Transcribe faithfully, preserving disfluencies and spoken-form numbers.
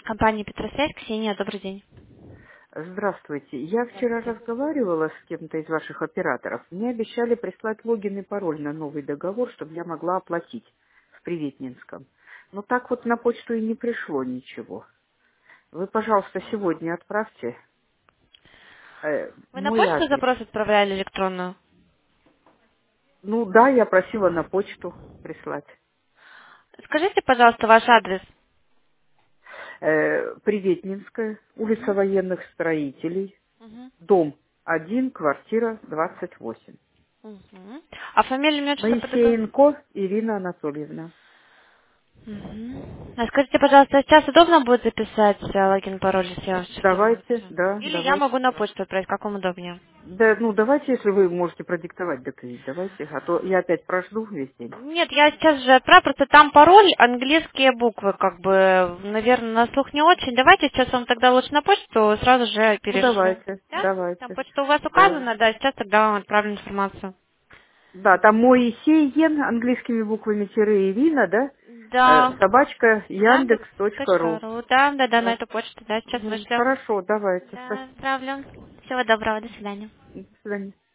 Компания Петросвязь, Ксения, добрый день. Здравствуйте. Я вчера Здравствуйте. разговаривала с кем-то из ваших операторов. Мне обещали прислать логин и пароль на новый договор, чтобы я могла оплатить в Приветнинском. Но так вот на почту и не пришло ничего. Вы, пожалуйста, сегодня отправьте э, Вы на мой почту адрес. запрос отправляли электронную? Ну да, я просила на почту прислать. Скажите, пожалуйста, ваш адрес. Э, Приветнинская, улица Мгм. военных строителей, Мгм. дом один, квартира двадцать восемь. Мгм. А фамилия, имя, отчество по договору? Моисеенко Ирина Анатольевна. Мгм. А скажите, пожалуйста, сейчас удобно будет записать э, логин, пароль, если я вас сейчас Давайте, напишу? да, Или я давайте. могу на почту отправить, как вам удобнее? Да, ну давайте, если вы можете продиктовать, так и давайте, а то я опять прожду весь день. Нет, я сейчас же отправлю, просто там пароль, английские буквы, как бы, наверное, на слух не очень. Давайте сейчас вам тогда лучше на почту сразу же Ну перешлю. давайте, Да? Там давайте, почта у вас да. указана, да, сейчас тогда вам отправлю информацию. Да, там Моисеен, английскими буквами тире Ирина, да, э, Да, собачка Яндекс. яндекс точка ру. Точка ру. Да, да, да, на Да. эту почту, да, сейчас Мгм. вышлю. Хорошо, давайте, Да, спасибо. отправлю. Всего доброго, до свидания. До свидания.